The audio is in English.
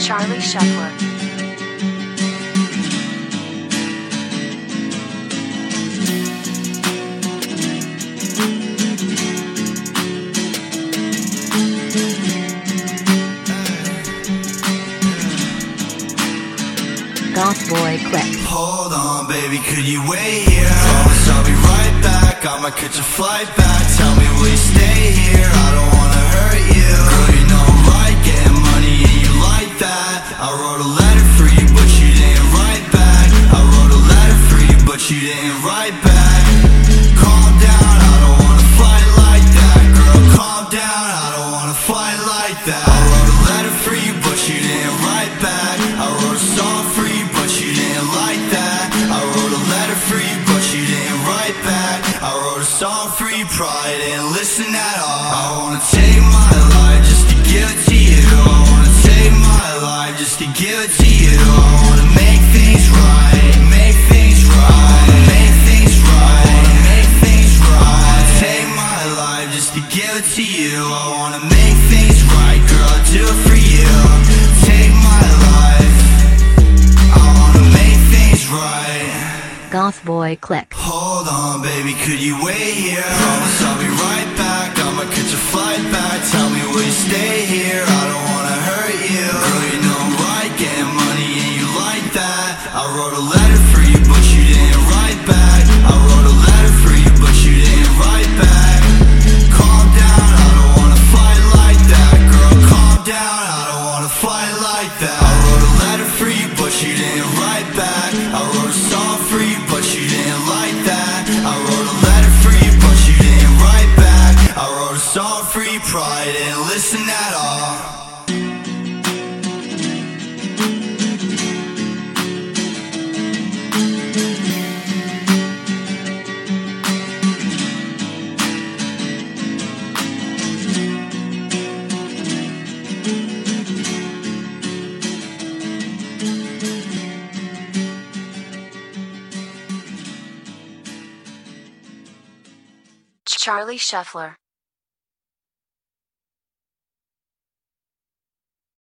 Charlie Shuffler. Goth Boy Click. Hold on, baby, could you wait here? Promise I'll be right back, I might catch a flight back. Tell me, will you stay here? I don't wanna hurt you. Girl, you know I'm right, getting money and you like that. I wrote a letter for you, but you didn't write back. I wrote a letter for you, but you didn't write back. Calm down, I don't wanna fight like that. Girl, calm down, I don't wanna fight like that. I wrote a letter for you, but you didn't write back. I wrote a song for you, but you didn't like that. I wrote a letter for you, but you didn't write back. I wrote a song for you, probably didn't listen at all. I wanna take my life just to give it to you. I wanna take my life just to give it to you. I wanna make things right, make things right, make things right, make things right. I wanna take my life just to give it to you. I wanna make things right, girl, I'll do it for you. Take my life, I wanna make things right. Goth Boy Click. Hold on, baby, could you wait here? Promise I'll be right back, I might catch a flight back. Tell me, will you stay here? I don't wanna hurt you. Girl, you know I'm right, getting money and you like that. I wrote a letter for you, but you didn't write back. I wrote a letter for you, but you didn't write back. Calm down, I don't wanna fight like that. Girl, calm down, I don't wanna fight like that. I wrote a letter for you, but you didn't write back. I wrote a song for you, but you didn't like that. I wrote a letter for you, but you didn't write back. I wrote a song for you, probably didn't listen at all. Charlie Shuffler.